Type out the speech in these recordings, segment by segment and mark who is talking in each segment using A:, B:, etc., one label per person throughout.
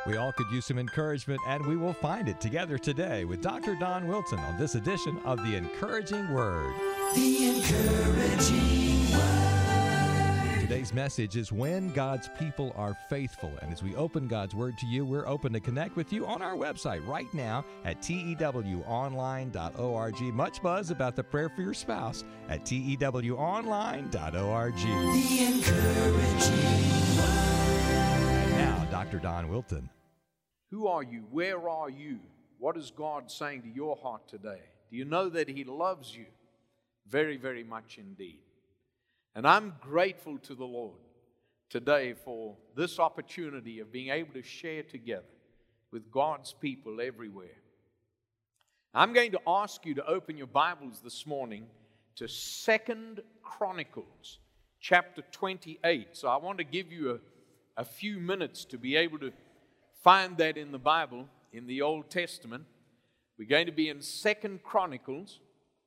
A: We all could use some encouragement, and we will find it together today with Dr. Don Wilson on this edition of The Encouraging Word.
B: The Encouraging Word.
A: Today's message is when God's people are faithful. And as we open God's Word to you, we're open to connect with you on our website right now at tewonline.org. Much buzz about the prayer for your spouse at tewonline.org.
B: The Encouraging Word.
A: Now, Dr. Don Wilson.
C: Who are you? Where are you? What is God saying to your heart today? Do you know that He loves you very, very much indeed? And I'm grateful to the Lord today for this opportunity of being able to share together with God's people everywhere. I'm going to ask you to open your Bibles this morning to 2 Chronicles chapter 28. So I want to give you a few minutes to be able to find that in the Bible, in the Old Testament. We're going to be in 2 Chronicles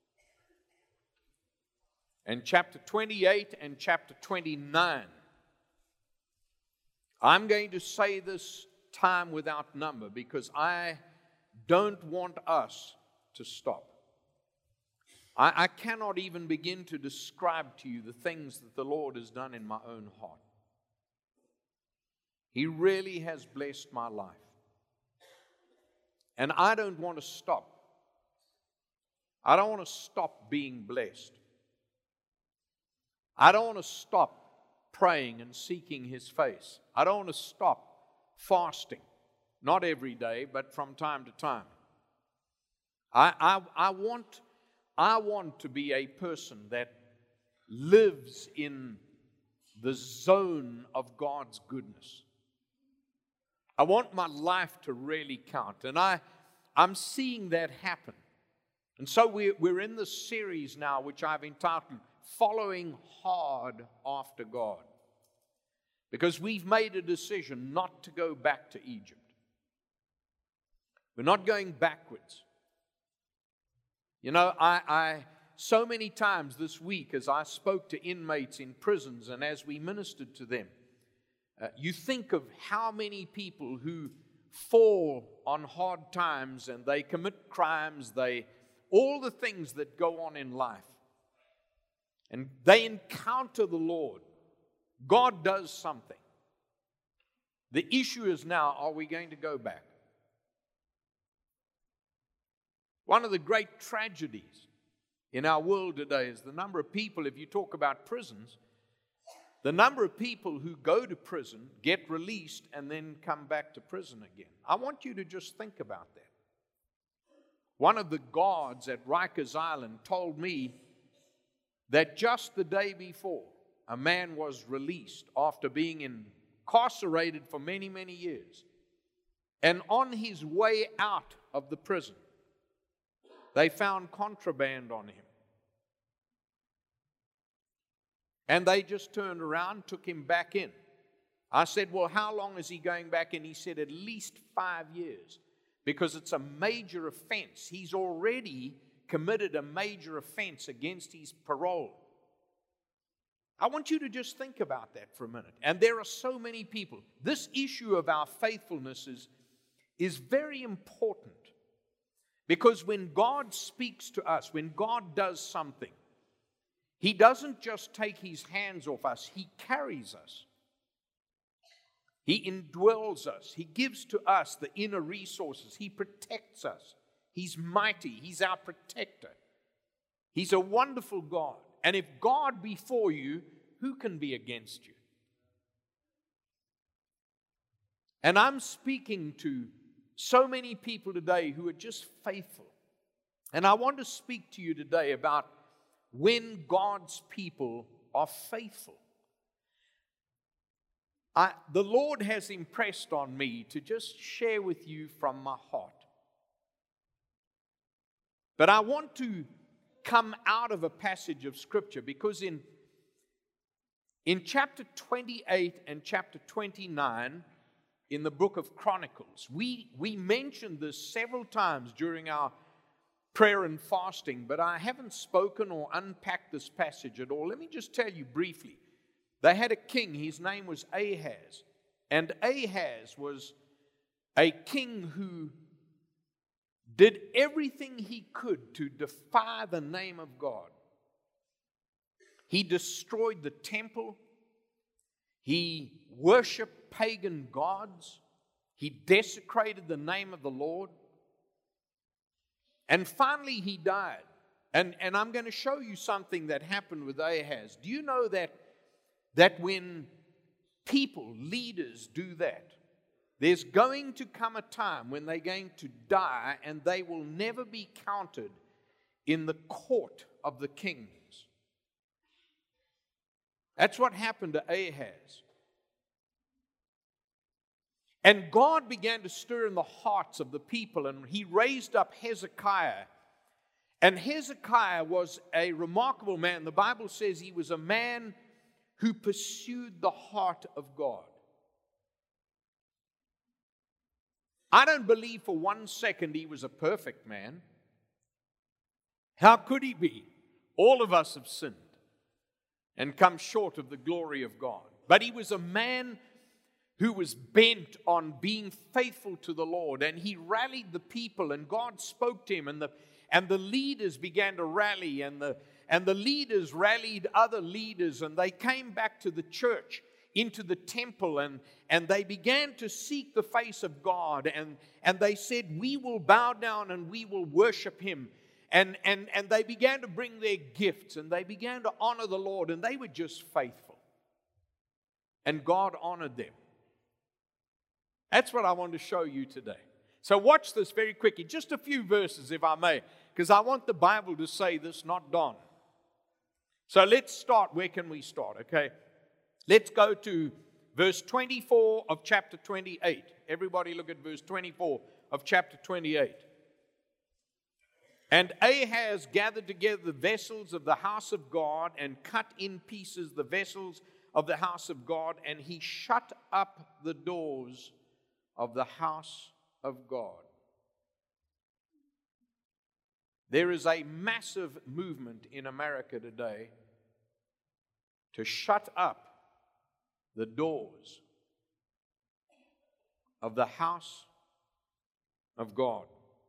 C: and chapter 28 and chapter 29. I'm going to say this time without number because I don't want us to stop. I cannot even begin to describe to you the things that the Lord has done in my own heart. He really has blessed my life. And I don't want to stop. I don't want to stop being blessed. I don't want to stop praying and seeking His face. I don't want to stop fasting. Not every day, but from time to time. I want to be a person that lives in the zone of God's goodness. I want my life to really count, and I'm seeing that happen. And so we're in this series now, which I've entitled, Following Hard After God. Because we've made a decision not to go back to Egypt. We're not going backwards. You know, I so many times this week as I spoke to inmates in prisons and as we ministered to them, you think of how many people who fall on hard times and they commit crimes, all the things that go on in life. And they encounter the Lord. God does something. The issue is now, are we going to go back? One of the great tragedies in our world today is the number of people, if you talk about prisons, the number of people who go to prison, get released, and then come back to prison again. I want you to just think about that. One of the guards at Rikers Island told me that just the day before, a man was released after being incarcerated for many, many years. And on his way out of the prison, they found contraband on him. And they just turned around, took him back in. I said, well, how long is he going back in? He said, at least 5 years, because it's a major offense. He's already committed a major offense against his parole. I want you to just think about that for a minute. And there are so many people. This issue of our faithfulness is very important, because when God speaks to us, when God does something, He doesn't just take His hands off us, He carries us. He indwells us. He gives to us the inner resources. He protects us. He's mighty. He's our protector. He's a wonderful God. And if God be for you, who can be against you? And I'm speaking to so many people today who are just faithful. And I want to speak to you today about when God's people are faithful. The Lord has impressed on me to just share with you from my heart. But I want to come out of a passage of Scripture, because in chapter 28 and chapter 29 in the book of Chronicles, we mentioned this several times during our prayer and fasting, but I haven't spoken or unpacked this passage at all. Let me just tell you briefly. They had a king, his name was Ahaz, and Ahaz was a king who did everything he could to defy the name of God. He destroyed the temple. He worshiped pagan gods. He desecrated the name of the Lord. And finally he died. And I'm going to show you something that happened with Ahaz. Do you know that when people, leaders do that, there's going to come a time when they're going to die and they will never be counted in the court of the kings. That's what happened to Ahaz. And God began to stir in the hearts of the people, and he raised up Hezekiah. And Hezekiah was a remarkable man. The Bible says he was a man who pursued the heart of God. I don't believe for 1 second he was a perfect man. How could he be? All of us have sinned and come short of the glory of God. But he was a man who was bent on being faithful to the Lord, and he rallied the people, and God spoke to him, and the leaders began to rally, and the leaders rallied other leaders, and they came back to the church, into the temple, and they began to seek the face of God, and they said, we will bow down and we will worship him. And they began to bring their gifts, and they began to honor the Lord, and they were just faithful. And God honored them. That's what I want to show you today. So watch this very quickly, just a few verses if I may, because I want the Bible to say this, not Don. So let's start. Where can we start? Okay. Let's go to verse 24 of chapter 28. Everybody look at verse 24 of chapter 28. And Ahaz gathered together the vessels of the house of God and cut in pieces the vessels of the house of God, and he shut up the doors of the house of God. There is a massive movement in America today to shut up the doors of the house of God.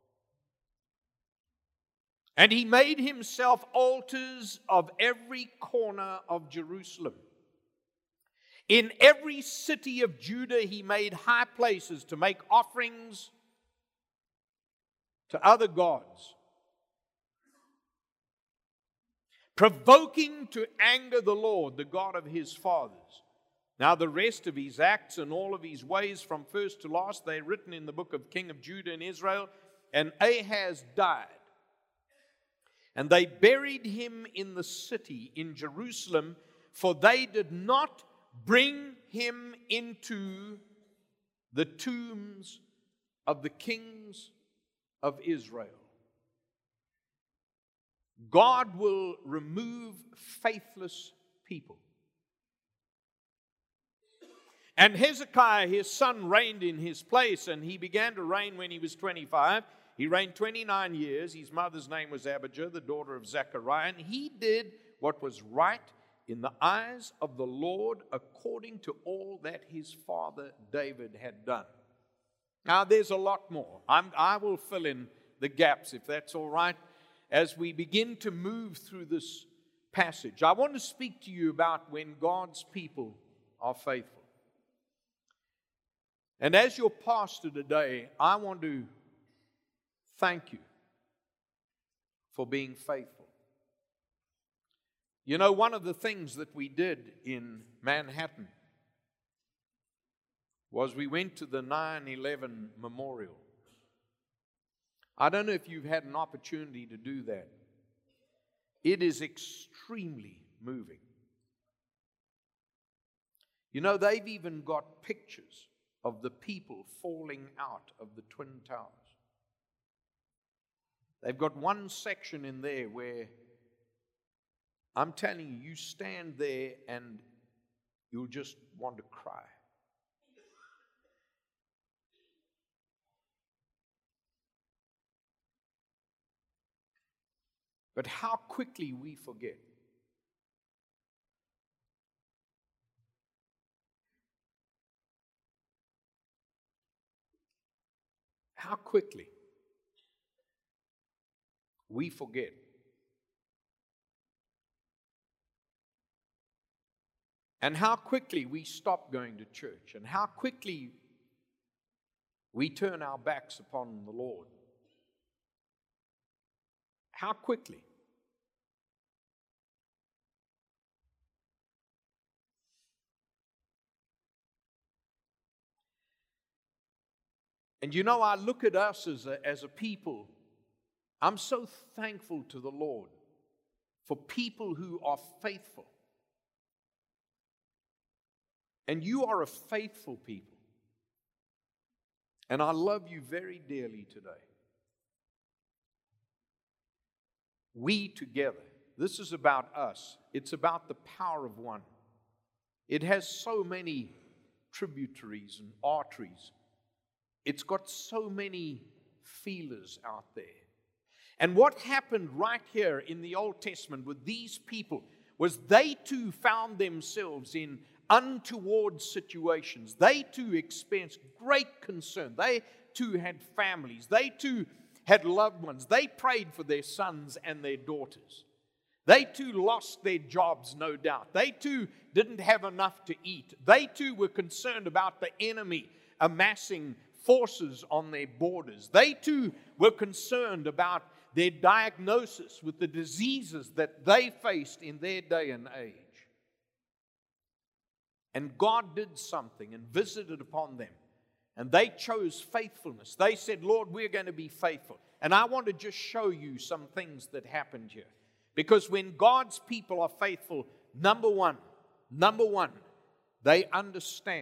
C: And he made himself altars of every corner of Jerusalem. In every city of Judah he made high places to make offerings to other gods, provoking to anger the Lord, the God of his fathers. Now the rest of his acts and all of his ways from first to last, they are written in the book of King of Judah and Israel. And Ahaz died. And they buried him in the city in Jerusalem, for they did not bring him into the tombs of the kings of Israel. God will remove faithless people. And Hezekiah, his son, reigned in his place, and he began to reign when he was 25. He reigned 29 years. His mother's name was Abijah, the daughter of Zechariah, and he did what was right in the eyes of the Lord, according to all that his father David had done. Now, there's a lot more. I will fill in the gaps, if that's all right, as we begin to move through this passage. I want to speak to you about when God's people are faithful. And as your pastor today, I want to thank you for being faithful. You know, one of the things that we did in Manhattan was we went to the 9/11 memorial. I don't know if you've had an opportunity to do that. It is extremely moving. You know, they've even got pictures of the people falling out of the Twin Towers. They've got one section in there where I'm telling you, you stand there and you'll just want to cry. But how quickly we forget. how quickly we forget. And how quickly we stop going to church, and how quickly we turn our backs upon the Lord. How quickly. And you know, I look at us as a people. I'm so thankful to the Lord for people who are faithful. And you are a faithful people. And I love you very dearly today. We together. This is about us. It's about the power of one. It has so many tributaries and arteries. It's got so many feelers out there. And what happened right here in the Old Testament with these people was they too found themselves in untoward situations. They too experienced great concern. They too had families. They too had loved ones. They prayed for their sons and their daughters. They too lost their jobs, no doubt. They too didn't have enough to eat. They too were concerned about the enemy amassing forces on their borders. They too were concerned about their diagnosis with the diseases that they faced in their day and age. And God did something and visited upon them. And they chose faithfulness. They said, Lord, we're going to be faithful. And I want to just show you some things that happened here. Because when God's people are faithful, number one, they understand.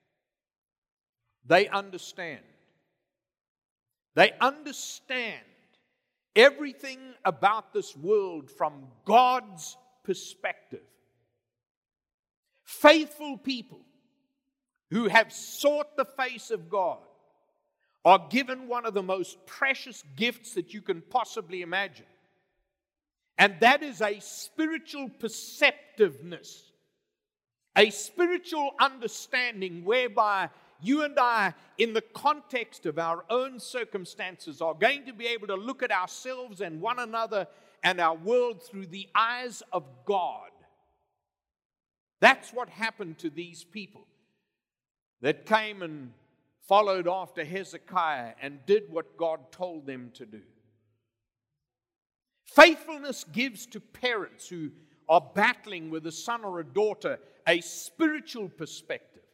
C: They understand. They understand everything about this world from God's perspective. Faithful people who have sought the face of God are given one of the most precious gifts that you can possibly imagine. And that is a spiritual perceptiveness, a spiritual understanding whereby you and I, in the context of our own circumstances, are going to be able to look at ourselves and one another and our world through the eyes of God. That's what happened to these people that came and followed after Hezekiah and did what God told them to do. Faithfulness gives to parents who are battling with a son or a daughter a spiritual perspective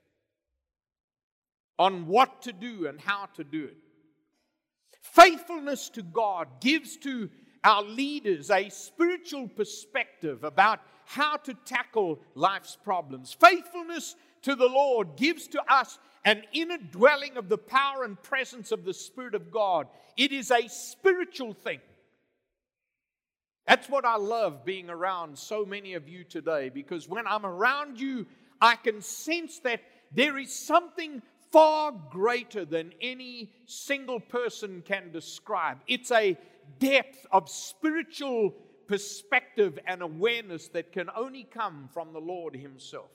C: on what to do and how to do it. Faithfulness to God gives to our leaders a spiritual perspective about how to tackle life's problems. Faithfulness to the Lord gives to us an inner dwelling of the power and presence of the Spirit of God. It is a spiritual thing. That's what I love being around so many of you today, because when I'm around you, I can sense that there is something far greater than any single person can describe. It's a depth of spiritual perspective and awareness that can only come from the Lord Himself.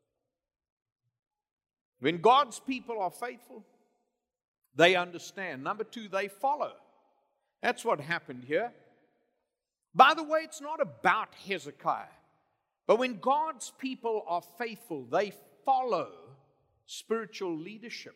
C: When God's people are faithful, they understand. Number two, they follow. That's what happened here. By the way, it's not about Hezekiah. But when God's people are faithful, they follow spiritual leadership.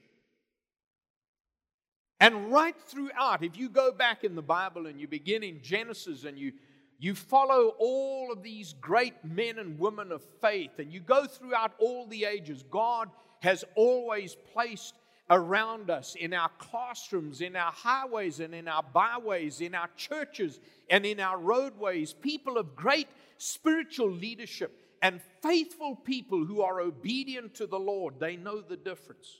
C: And right throughout, if you go back in the Bible and you begin in Genesis and you follow all of these great men and women of faith, and you go throughout all the ages, God has always placed around us in our classrooms, in our highways and in our byways, in our churches and in our roadways, people of great spiritual leadership and faithful people who are obedient to the Lord. They know the difference.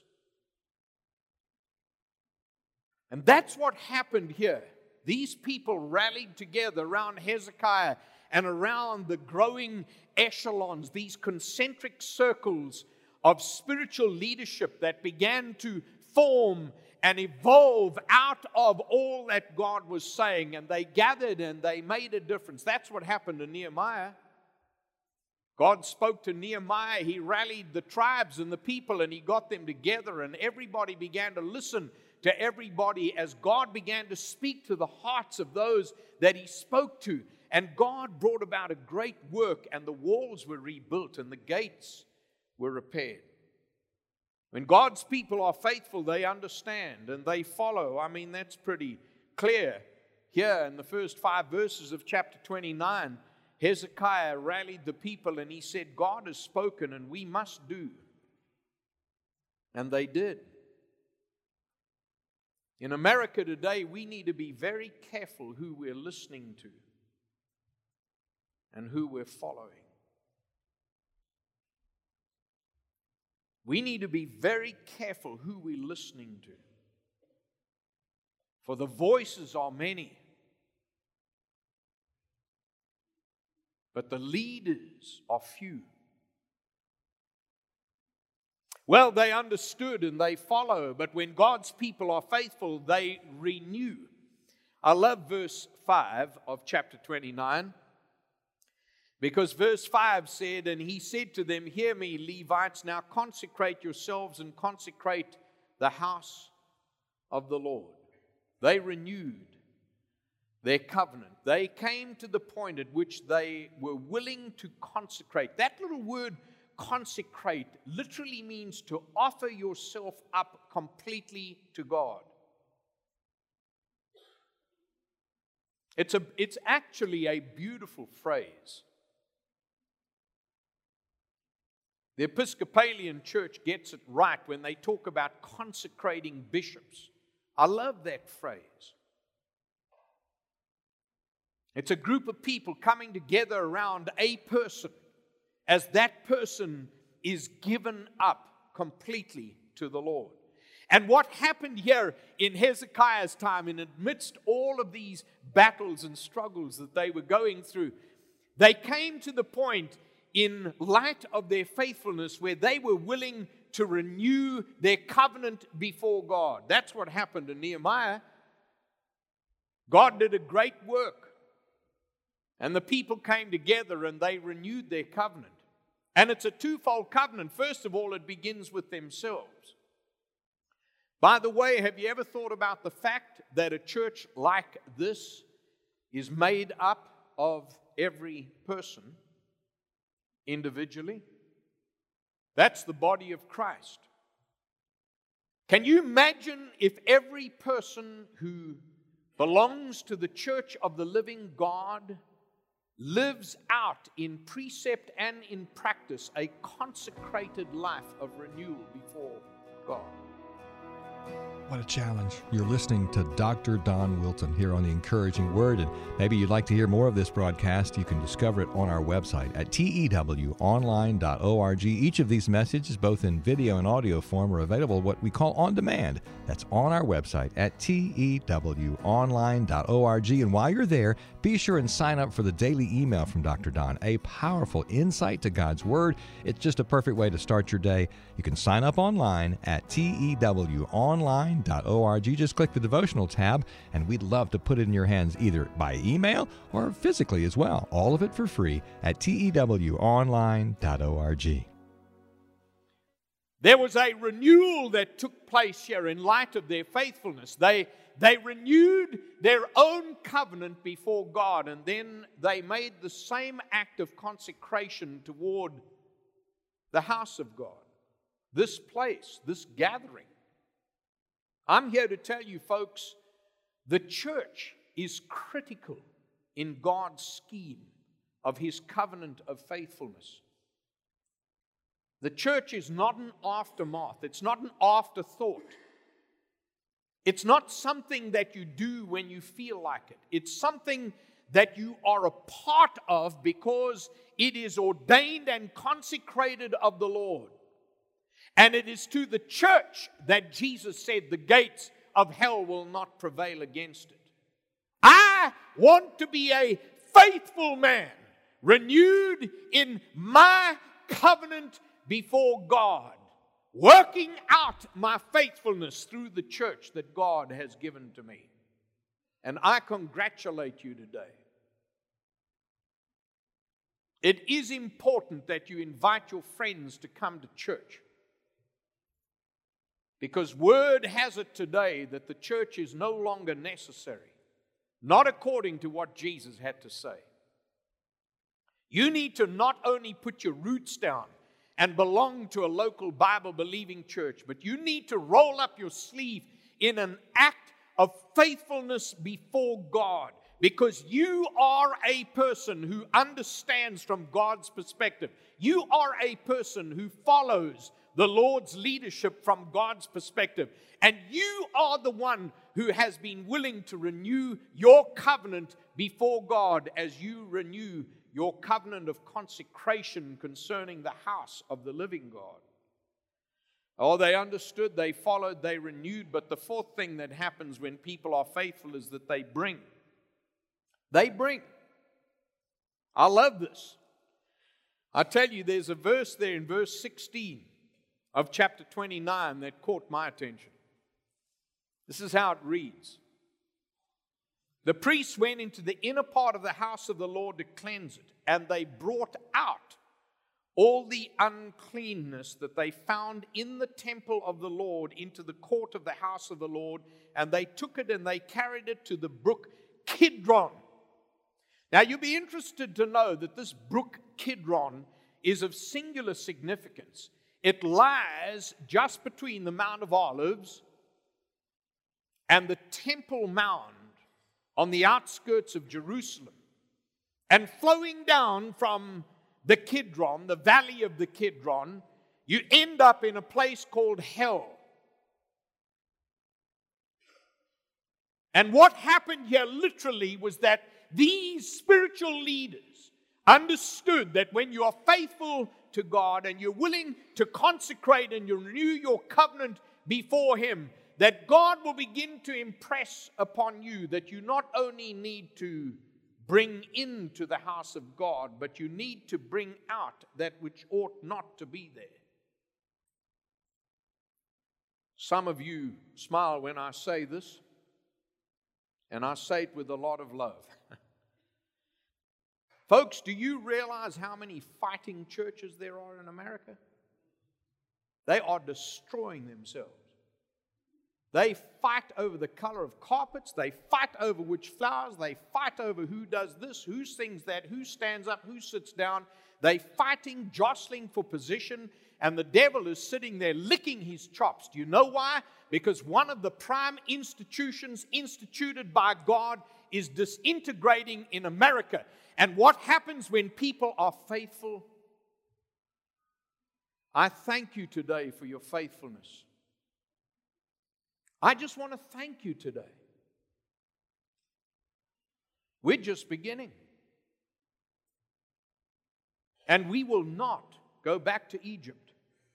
C: And that's what happened here. These people rallied together around Hezekiah and around the growing echelons, these concentric circles of spiritual leadership that began to form and evolve out of all that God was saying. And they gathered and they made a difference. That's what happened to Nehemiah. God spoke to Nehemiah. He rallied the tribes and the people and he got them together, and everybody began to listen to everybody as God began to speak to the hearts of those that He spoke to. And God brought about a great work, and the walls were rebuilt and the gates were repaired. When God's people are faithful, they understand and they follow. I mean, that's pretty clear. Here in the first 5 verses of chapter 29, Hezekiah rallied the people and he said, God has spoken and we must do. And they did. In America today, we need to be very careful who we're listening to and who we're following. We need to be very careful who we're listening to. For the voices are many, but the leaders are few. Well, they understood and they follow, but when God's people are faithful, they renew. I love verse 5 of chapter 29, because verse 5 said, and he said to them, hear me, Levites, now consecrate yourselves and consecrate the house of the Lord. They renewed their covenant. They came to the point at which they were willing to consecrate. That little word consecrate literally means to offer yourself up completely to God. It's actually a beautiful phrase. The Episcopalian Church gets it right when they talk about consecrating bishops. I love that phrase. It's a group of people coming together around a person as that person is given up completely to the Lord. And what happened here in Hezekiah's time, in amidst all of these battles and struggles that they were going through, they came to the point in light of their faithfulness where they were willing to renew their covenant before God. That's what happened in Nehemiah. God did a great work. And the people came together and they renewed their covenant. And it's a twofold covenant. First of all, it begins with themselves. By the way, have you ever thought about the fact that a church like this is made up of every person individually? That's the body of Christ. Can you imagine if every person who belongs to the church of the living God lives out in precept and in practice a consecrated life of renewal before God?
A: What a challenge. You're listening to Dr. Don Wilson here on The Encouraging Word, and maybe you'd like to hear more of this broadcast. You can discover it on our website at tewonline.org. Each of these messages, both in video and audio form, are available what we call on demand. That's on our website at tewonline.org. And while you're there, be sure and sign up for the daily email from Dr. Don, a powerful insight to God's Word. It's just a perfect way to start your day. You can sign up online at tewonline.org. Just click the devotional tab, and we'd love to put it in your hands either by email or physically as well. All of it for free at tewonline.org.
C: There was a renewal that took place here in light of their faithfulness. They renewed their own covenant before God, and then they made the same act of consecration toward the house of God, this place, this gathering. I'm here to tell you, folks, the church is critical in God's scheme of His covenant of faithfulness. The church is not an aftermath. It's not an afterthought. It's not something that you do when you feel like it. It's something that you are a part of because it is ordained and consecrated of the Lord. And it is to the church that Jesus said the gates of hell will not prevail against it. I want to be a faithful man, renewed in my covenant before God, working out my faithfulness through the church that God has given to me. And I congratulate you today. It is important that you invite your friends to come to church. Because word has it today that the church is no longer necessary, not according to what Jesus had to say. You need to not only put your roots down and belong to a local Bible-believing church, but you need to roll up your sleeve in an act of faithfulness before God, because you are a person who understands from God's perspective. You are a person who follows the Lord's leadership from God's perspective. And you are the one who has been willing to renew your covenant before God as you renew your covenant of consecration concerning the house of the living God. Oh, they understood, they followed, they renewed. But the fourth thing that happens when people are faithful is that they bring. They bring. I love this. I tell you, there's a verse there in verse 16 of chapter 29 that caught my attention. This is how it reads. The priests went into the inner part of the house of the Lord to cleanse it, and they brought out all the uncleanness that they found in the temple of the Lord into the court of the house of the Lord, and they took it and they carried it to the brook Kidron. Now, you'll be interested to know that this brook Kidron is of singular significance. It lies just between the Mount of Olives and the Temple Mount on the outskirts of Jerusalem. And flowing down from the Kidron, the valley of the Kidron, you end up in a place called hell. And what happened here literally was that these spiritual leaders understood that when you are faithful to God and you're willing to consecrate and you renew your covenant before Him, that God will begin to impress upon you that you not only need to bring into the house of God, but you need to bring out that which ought not to be there. Some of you smile when I say this, and I say it with a lot of love. Folks, do you realize how many fighting churches there are in America? They are destroying themselves. They fight over the color of carpets. They fight over which flowers. They fight over who does this, who sings that, who stands up, who sits down. They fighting, jostling for position, and the devil is sitting there licking his chops. Do you know why? Because one of the prime institutions instituted by God is disintegrating in America. And what happens when people are faithful? I thank you today for your faithfulness. I just want to thank you today. We're just beginning. And we will not go back to Egypt.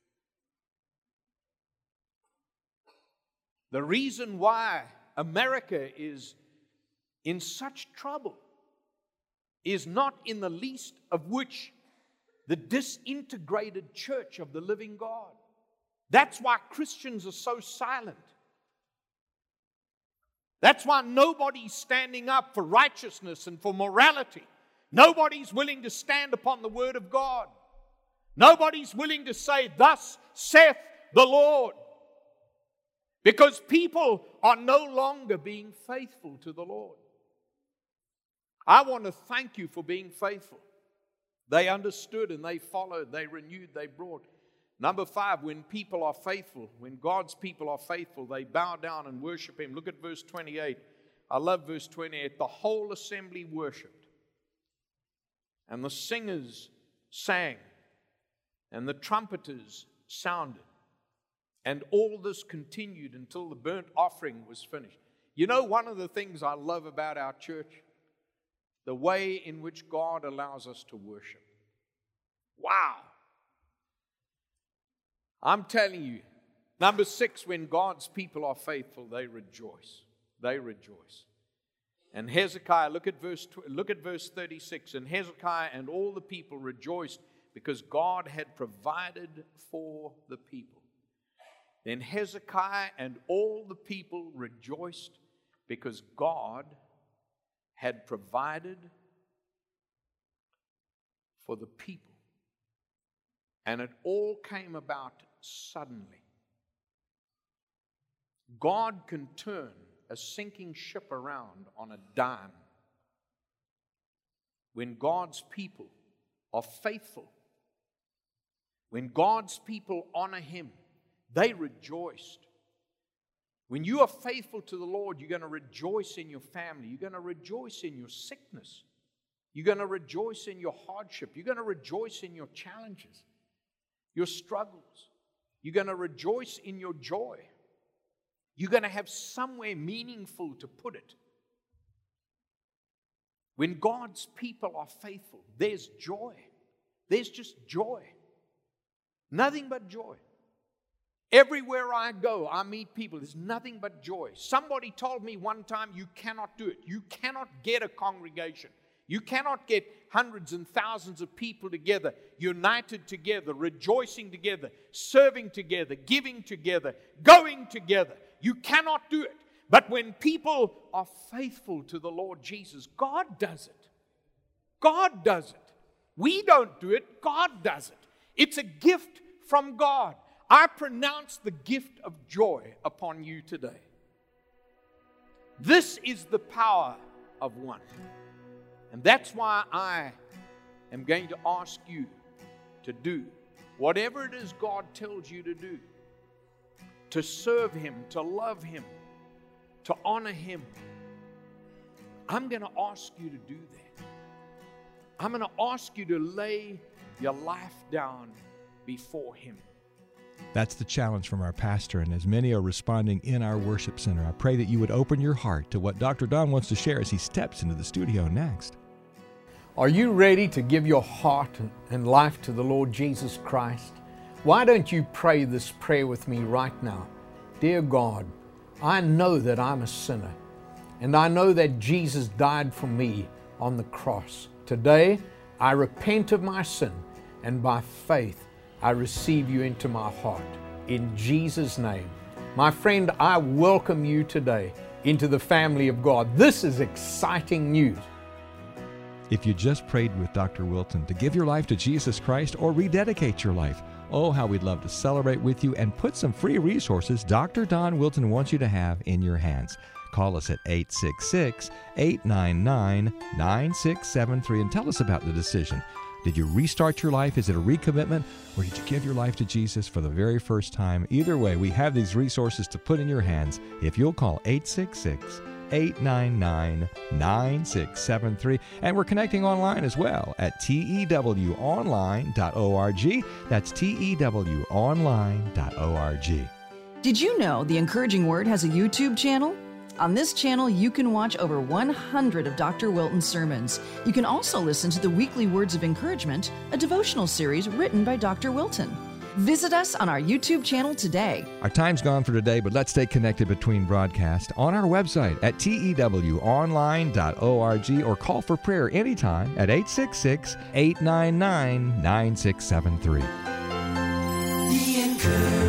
C: The reason why America is in such trouble is not in the least of which the disintegrated church of the living God. That's why Christians are so silent. That's why nobody's standing up for righteousness and for morality. Nobody's willing to stand upon the Word of God. Nobody's willing to say, "Thus saith the Lord." Because people are no longer being faithful to the Lord. I want to thank you for being faithful. They understood and they followed, they renewed, they brought. Number 5, when people are faithful, when God's people are faithful, they bow down and worship Him. Look at verse 28. I love verse 28. The whole assembly worshiped, and the singers sang, and the trumpeters sounded. And all this continued until the burnt offering was finished. You know, one of the things I love about our church, the way in which God allows us to worship. Wow. I'm telling you, number 6, when God's people are faithful, they rejoice. They rejoice. And Hezekiah, look at verse 36. And Hezekiah and all the people rejoiced because God had provided for the people. Then Hezekiah and all the people rejoiced because God had provided for the people. And it all came about suddenly. God can turn a sinking ship around on a dime. When God's people are faithful, when God's people honor Him, they rejoiced. When you are faithful to the Lord, you're going to rejoice in your family. You're going to rejoice in your sickness. You're going to rejoice in your hardship. You're going to rejoice in your challenges, your struggles. You're going to rejoice in your joy. You're going to have somewhere meaningful to put it. When God's people are faithful, there's joy. There's just joy. Nothing but joy. Everywhere I go, I meet people. There's nothing but joy. Somebody told me one time, you cannot do it. You cannot get a congregation. You cannot get hundreds and thousands of people together, united together, rejoicing together, serving together, giving together, going together. You cannot do it. But when people are faithful to the Lord Jesus, God does it. God does it. We don't do it. God does it. It's a gift from God. I pronounce the gift of joy upon you today. This is the power of one. And that's why I am going to ask you to do whatever it is God tells you to do, to serve Him, to love Him, to honor Him. I'm going to ask you to do that. I'm going to ask you to lay your life down before Him.
A: That's the challenge from our pastor, and as many are responding in our worship center, I pray that you would open your heart to what Dr. Don wants to share as he steps into the studio next.
D: Are you ready to give your heart and life to the Lord Jesus Christ? Why don't you pray this prayer with me right now? Dear God, I know that I'm a sinner, and I know that Jesus died for me on the cross. Today, I repent of my sin, and by faith, I receive you into my heart. In Jesus' name. My friend, I welcome you today into the family of God. This is exciting news.
A: If you just prayed with Dr. Wilton to give your life to Jesus Christ or rededicate your life, oh, how we'd love to celebrate with you and put some free resources Dr. Don Wilton wants you to have in your hands. Call us at 866-899-9673 and tell us about the decision. Did you restart your life? Is it a recommitment? Or did you give your life to Jesus for the very first time? Either way, we have these resources to put in your hands if you'll call 866-899-9673. And we're connecting online as well at tewonline.org. That's tewonline.org.
E: Did you know The Encouraging Word has a YouTube channel? On this channel, you can watch over 100 of Dr. Wilton's sermons. You can also listen to the weekly Words of Encouragement, a devotional series written by Dr. Wilton. Visit us on our YouTube channel today.
A: Our time's gone for today, but let's stay connected between broadcasts on our website at tewonline.org or call for prayer anytime at 866-899-9673.
B: The Encouraging